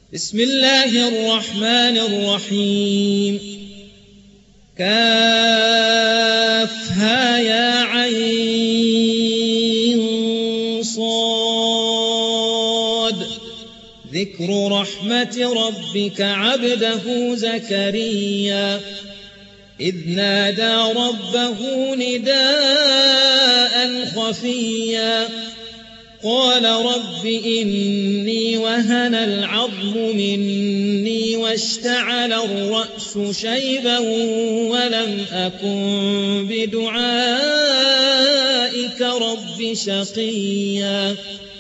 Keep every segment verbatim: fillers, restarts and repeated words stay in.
بسم الله الرحمن الرحيم. كافها يا عين صاد. ذكر رحمة ربك عبده زكريا إذ نادى ربه نداء خفيا قال رب إني وهن العظم مني واشتعل الرأس شيبا ولم أكن بدعائك رب شقيا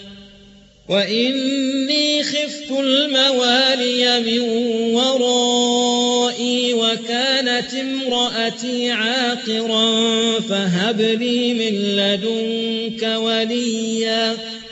وإني خفت الموالي من ورائي وكانت امرأتي عاقرا فهب لي من لدنك وليا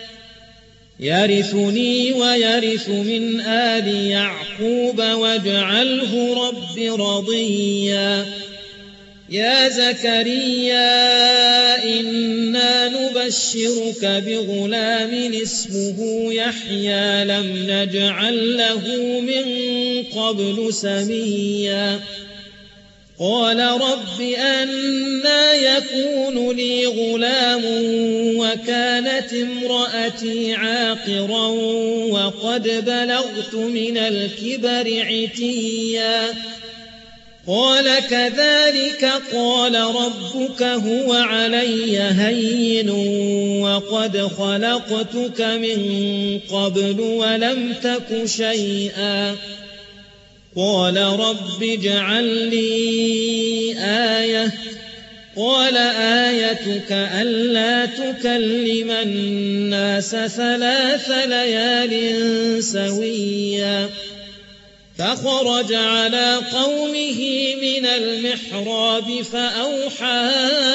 يرثني ويرث من آل يعقوب واجعله رب رضيا. يا زكريا إنا نبشرك بغلام اسمه يحيى لم نجعل له من قبل سميا قال رب أنى يكون لي غلام وكانت امرأتي عاقرا وقد بلغت من الكبر عتيا قال كذلك قال ربك هو علي هين وقد خلقتك من قبل ولم تك شيئا قال رب اجعل لي آية قال آيتك ألا تكلم الناس ثلاث ليال سويا فخرج على قومه من المحراب فأوحى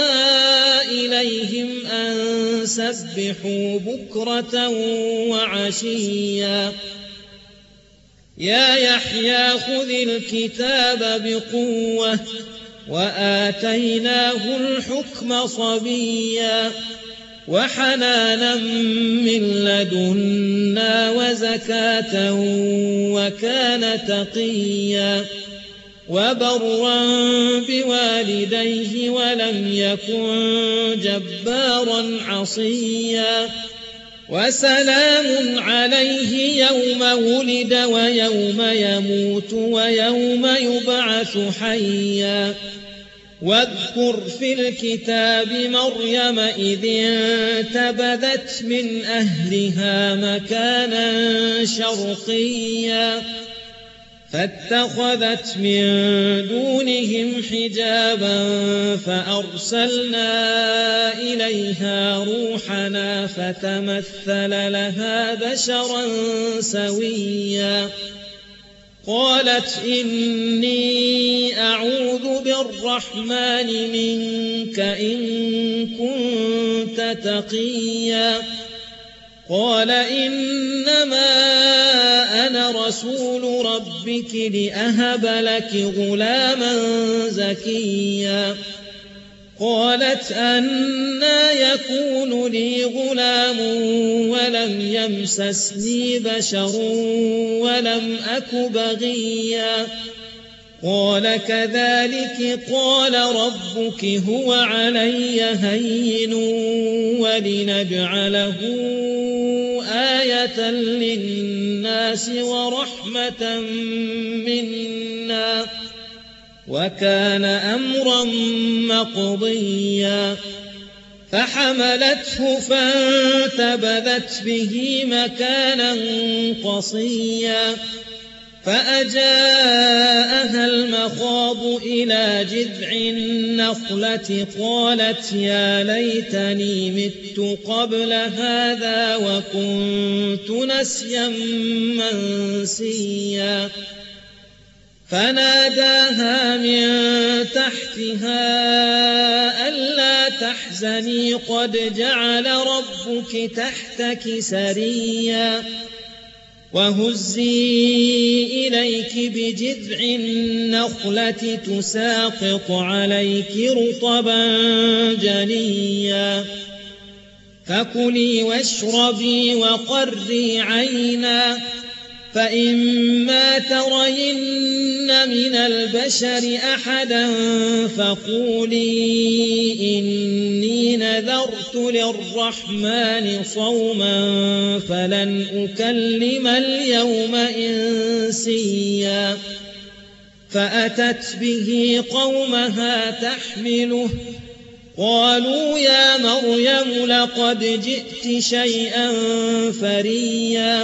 إليهم أن سبحوا بكرة وعشيا يا يحيى خذ الكتاب بقوة وآتيناه الحكم صبيا وحنانا من لدنا وزكاة وكان تقيا وبرا بوالديه ولم يكن جبارا عصيا وسلام عليه يوم ولد ويوم يموت ويوم يبعث حيا واذكر في الكتاب مريم إذ انتبذت من أهلها مكانا شرقيا فاتخذت من دونهم حجابا فأرسلنا إليها روحنا فتمثل لها بشرا سويا قالت إني أعوذ بالرحمن منك إن كنت تقيا قال إنما أنا رسول ربك لأهب لك غلاما زكيا قالت أنى يكون لي غلام ولم يمسسني بشر ولم أك بغيا قال كذلك قال ربك هو علي هين ولنجعله آية للناس ورحمة منا وكان أمرا مقضيا فحملته فانتبذت به مكانا قصيا فأجاءها المخاض إلى جذع النخلة قالت يا ليتني مت قبل هذا وكنت نسيا منسيا فناداها من تحتها ألا تحزني قد جعل ربك تحتك سريا وهزي إليك بجذع النخلة تساقط عليك رطبا جنيا فكلي واشربي وقري عينا فإما ترين من البشر أحدا فقولي إني نذرت للرحمن صوما فلن أكلم اليوم إنسيا فأتت به قومها تحمله قالوا يا مريم لقد جئت شيئا فريا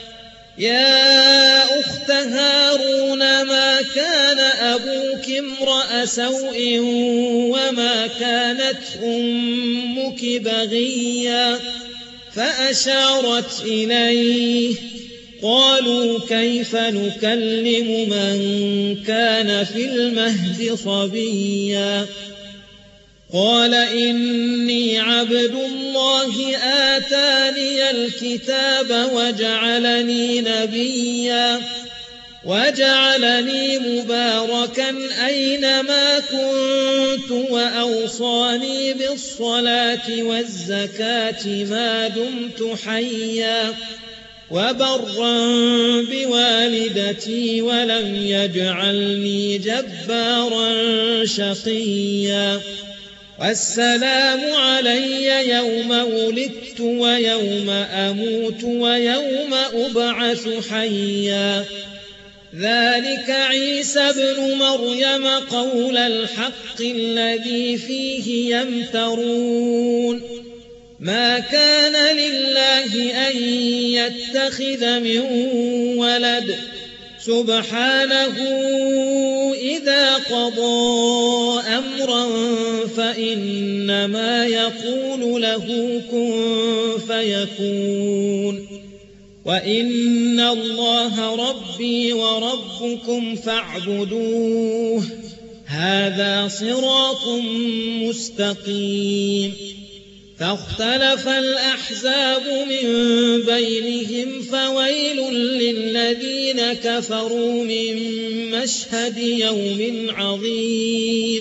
يا أخت هارون ما كان أبوك امرأ سوء وما كانت أمك بغيا فأشارت إليه قالوا كيف نكلم من كان في المهد صبيا قال إني عبد الله آتاني الكتاب وجعلني نبيا وجعلني مباركا أينما كنت وأوصاني بالصلاة والزكاة ما دمت حيا وبرا بوالدتي ولم يجعلني جبارا شقيا والسلام علي يوم ولدت ويوم أموت ويوم أبعث حيا ذلك عيسى ابن مريم قول الحق الذي فيه يمترون ما كان لله أن يتخذ من ولد سبحانه إذا قضى أمرا فإنما يقول له كن فيكون وإن الله ربي وربكم فاعبدوه هذا صراط مستقيم فاختلف الأحزاب من بينهم فويل للذين كفروا من مشهد يوم عظيم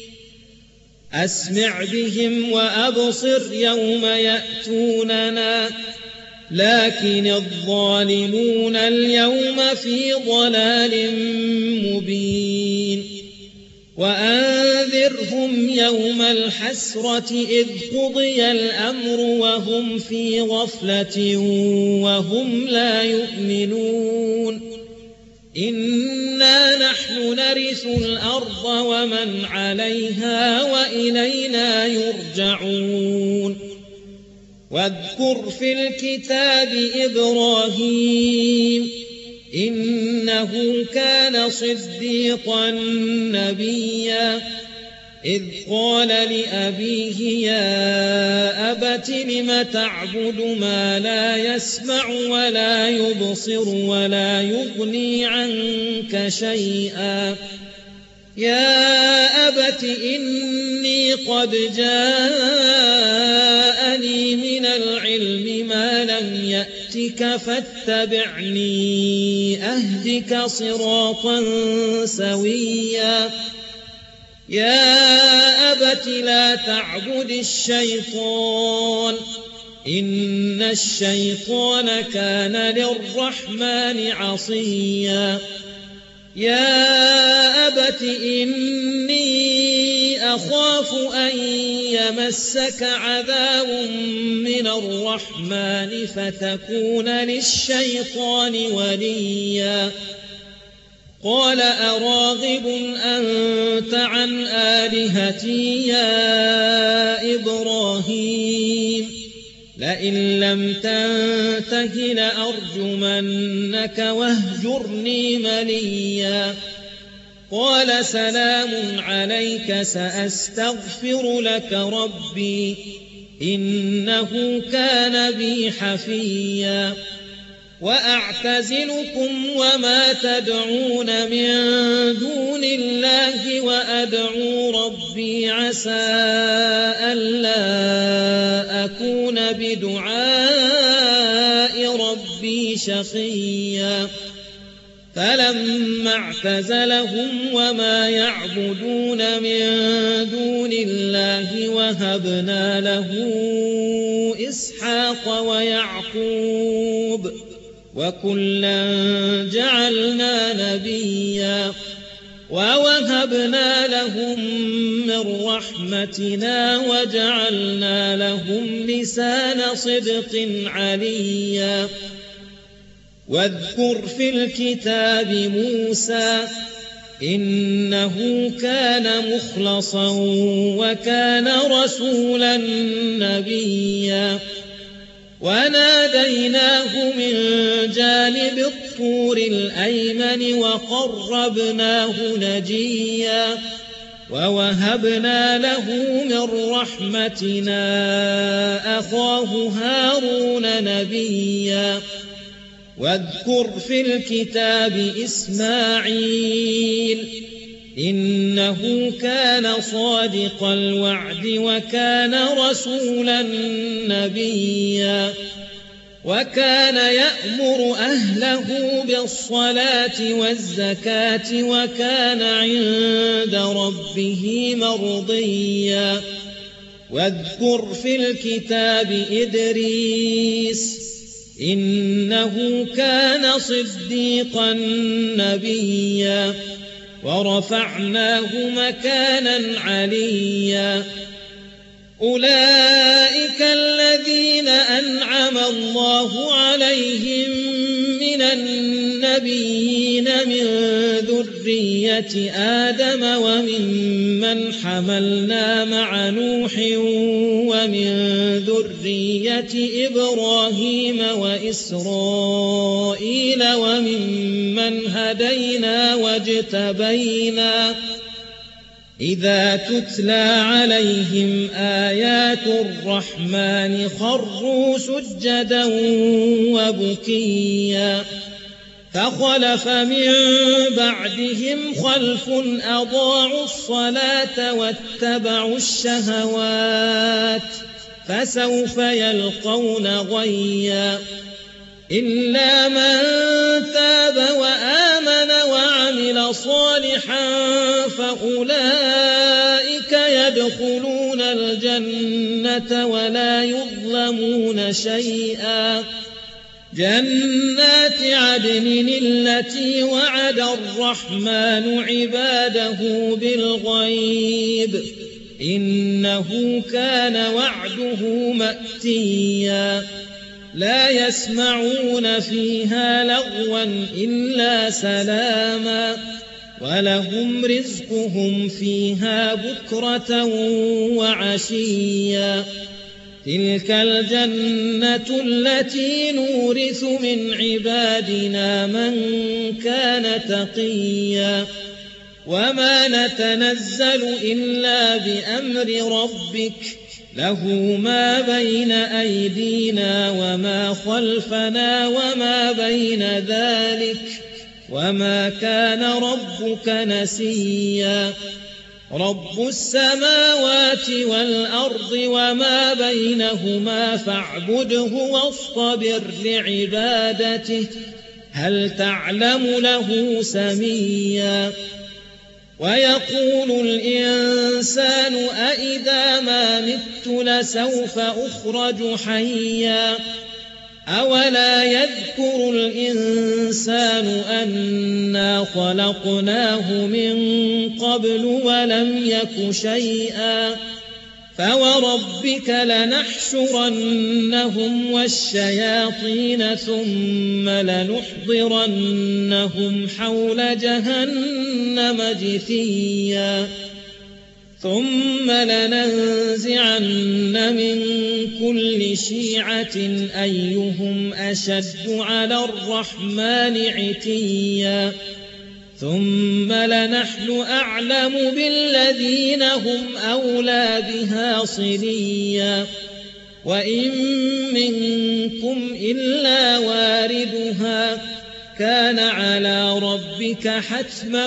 أسمع بهم وأبصر يوم يأتوننا لكن الظالمون اليوم في ضلال مبين وأنذرهم يوم الحسرة إذ قضي الأمر وهم في غفلة وهم لا يؤمنون إنا نحن نرث الأرض ومن عليها وإلينا يرجعون واذكر في الكتاب إبراهيم إنه كان صديقا نبيا إذ قال لأبيه يا أبت لم تعبد ما لا يسمع ولا يبصر ولا يغني عنك شيئا يا أبت إني قد جاءني من العلم ما لم يأتك فاتبعني أهدك صراطا سويا يا أبت لا تعبد الشيطان إن الشيطان كان للرحمن عصيا يا أبت إني أخاف أن يمسك عذاب من الرحمن فتكون للشيطان وليا قال أراغب أنت عن آلهتي يا إبراهيم لئن لم تنته لأرجمنك واهجرني مليا قال سلام عليك سأستغفر لك ربي إنه كان بي حفيا وأعتزلكم وما تدعون من دون الله وأدعو ربي عسى ألا أكون بدعاء ربي شقيا فلما اعتزلهم وما يعبدون من دون الله وهبنا له إسحاق ويعقوب وكلا جعلنا نبيا ووهبنا لهم من رحمتنا وجعلنا لهم لسان صدق عليا واذكر في الكتاب موسى إنه كان مخلصا وكان رسولا نبيا وناديناه من جانب الطور الأيمن وقربناه نجيا ووهبنا له من رحمتنا أخاه هارون نبيا واذكر في الكتاب إسماعيل إنه كان صادق الوعد وكان رسولا نبيا وكان يأمر أهله بالصلاة والزكاة وكان عند ربه مرضيا واذكر في الكتاب إدريس إنه كان صديقا نبيا ورفعناه مكانا عليا أولئك الذين أنعم الله عليهم من النبيين من ذرية آدم وممن حملنا مع نوح ومن ذرية إبراهيم وإسرائيل وممن هدينا واجتبينا إذا تتلى عليهم آيات الرحمن خروا سجدا وبكيا فخلف من بعدهم خلف أضاعوا الصلاة واتبعوا الشهوات فسوف يلقون غيا إلا من تاب وآمن وعمل صالحا فأولئك يدخلون الجنة ولا يظلمون شيئا جنات عدن التي وعد الرحمن عباده بالغيب إنه كان وعده مأتيا لا يسمعون فيها لغوا إلا سلاما ولهم رزقهم فيها بكرة وعشيا تلك الجنة التي نورث من عبادنا من كان تقيا وما نتنزل إلا بأمر ربك له ما بين أيدينا وما خلفنا وما بين ذلك وما كان ربك نسيا رب السماوات والأرض وما بينهما فاعبده واصطبر لعبادته هل تعلم له سميا ويقول الإنسان أإذا ما مت لسوف أخرج حيا أولا يذكر الإنسان أنا خلقناه من قبل ولم يك شيئا فوربك لنحشرنهم والشياطين ثم لنحضرنهم حول جهنم جثيا ثم لننزعن من كل شيعة أيهم أشد على الرحمن عتيا ثم لنحن أعلم بالذين هم أولى بها صليا وإن منكم إلا واردها كان على ربك حتما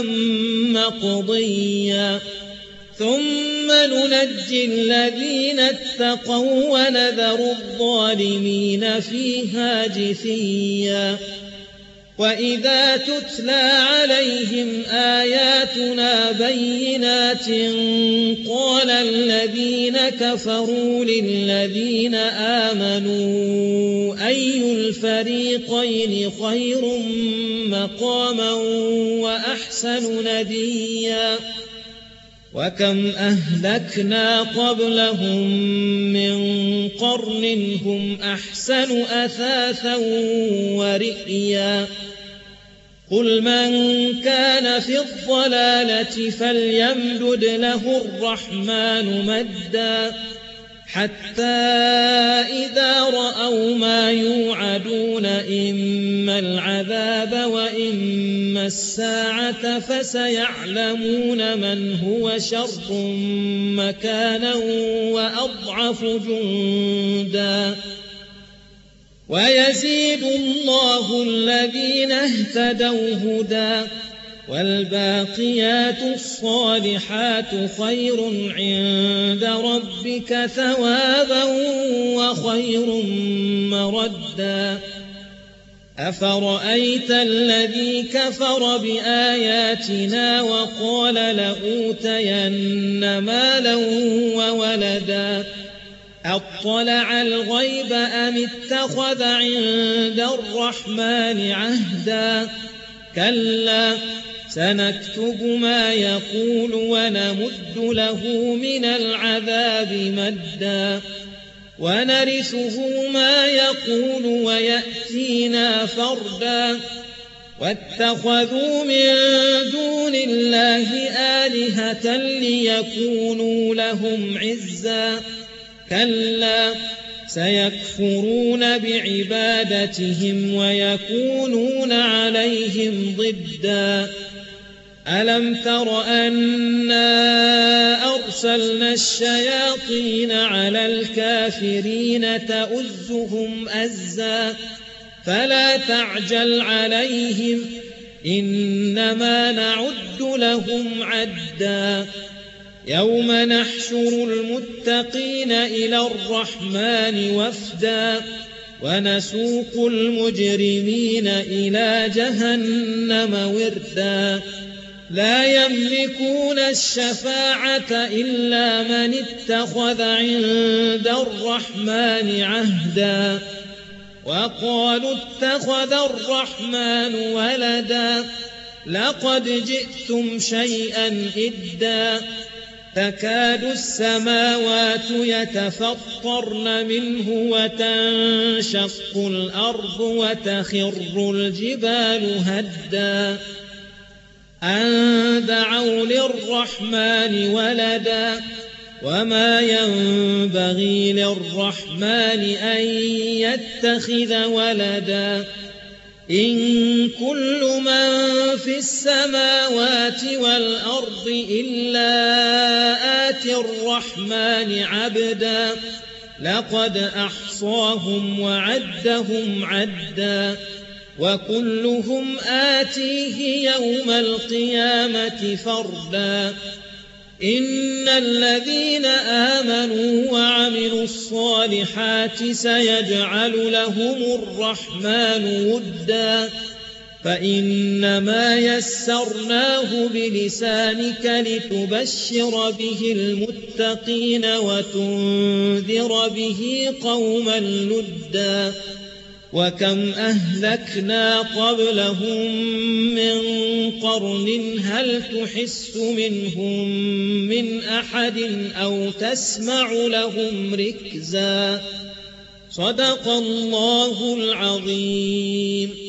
مقضيا ثم ننجي الذين اتقوا ونذر الظالمين فيها جثيا وإذا تتلى عليهم آياتنا بينات قال الذين كفروا للذين آمنوا أي الفريقين خير مقاما وأحسن نديا وكم أهلكنا قبلهم من قرن هم أحسن أثاثا ورئيا قل من كان في الضلالة فليمدد له الرحمن مدا حتى إذا رأوا ما يوعدون إما العذاب وإما الساعة فسيعلمون من هو شر مكانا وأضعف جندا ويزيد الله الذين اهتدوا هدى والباقيات الصالحات خير عند ربك ثوابا وخير مردا أفرأيت الذي كفر بآياتنا وقال لأوتين مالا وولدا أطلع الغيب أم اتخذ عند الرحمن عهدا كلا سنكتب ما يقول ونمد له من العذاب مدا ونرثه ما يقول ويأتينا فردا واتخذوا من دون الله آلهة ليكونوا لهم عزا كلا سيكفرون بعبادتهم ويكونون عليهم ضدا ألم تر أنا أرسلنا الشياطين على الكافرين تؤزهم أزا فلا تعجل عليهم إنما نعد لهم عدا يوم نحشر المتقين إلى الرحمن وفدا ونسوق المجرمين إلى جهنم وردا لا يملكون الشفاعة إلا من اتخذ عند الرحمن عهدا وقالوا اتخذ الرحمن ولدا لقد جئتم شيئا إدا تكاد السماوات يتفطرن منه وتنشق الأرض وتخر الجبال هدا أن دعوا للرحمن ولدا وما ينبغي للرحمن أن يتخذ ولدا إن كل من في السماوات والأرض إلا آتي الرحمن عبدا لقد أحصاهم وعدهم عدا وكلهم آتيه يوم القيامة فردا إن الذين آمنوا وعملوا الصالحات سيجعل لهم الرحمن ودا فإنما يسرناه بلسانك لتبشر به المتقين وتنذر به قوما لدا وكم أهلكنا قبلهم من قرن هل تحس منهم من أحد أو تسمع لهم ركزا صدق الله العظيم.